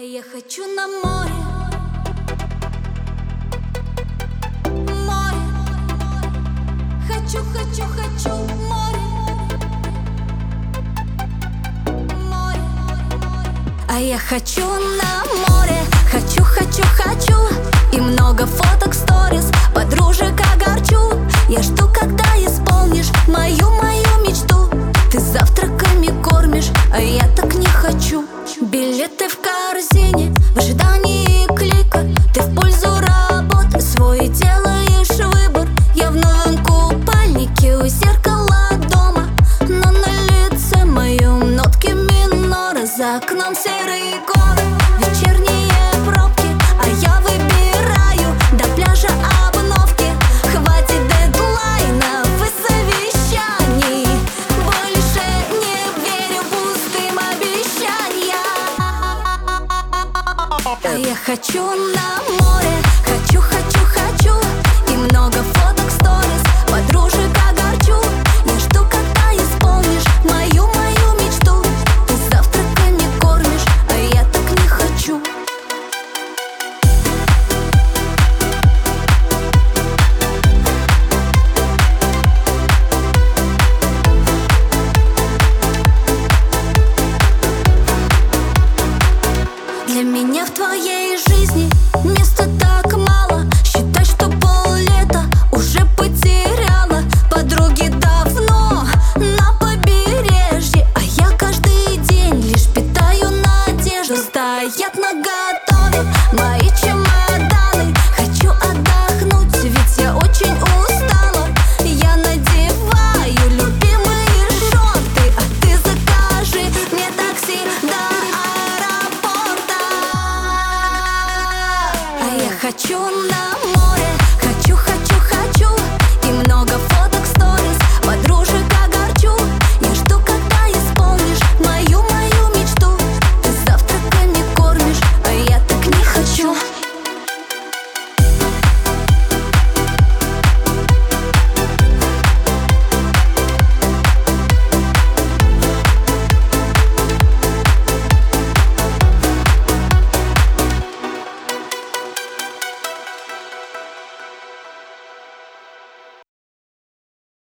я хочу на море, море. Хочу, хочу, хочу море, море. А я хочу на море, хочу, хочу, хочу. И много фоток, сторис, подружек огорчу. Я жду, когда исполнишь мою мечту. Ты завтраками кормишь, а я так не хочу. Билеты в корзине, в ожидании клика. Ты в пользу работы свой делаешь выбор. Я в новом купальнике у зеркала дома, но на лице моем нотки минора. За окном серый город, вечерние пробки, а я выбираю до пляжа обновки. Хватит дедлайнов и совещаний, больше не верю пустым обещаниям. А я хочу на море, хочу, хочу, хочу. И много фоток, сторис, подружек огорчу. Я жду, когда исполнишь мою мечту. Ты завтраками кормишь, а я так не хочу. Для меня в твоей жизни места так мало. Считай, что поллета уже потеряла. Подруги давно на побережье, а я каждый день лишь питаю надежду. Стоят наготове мои чемоданы. Хочу отдохнуть, ведь я очень устала. Я надеваю любимые шорты, а ты закажи мне такси до аэропорта. А я хочу на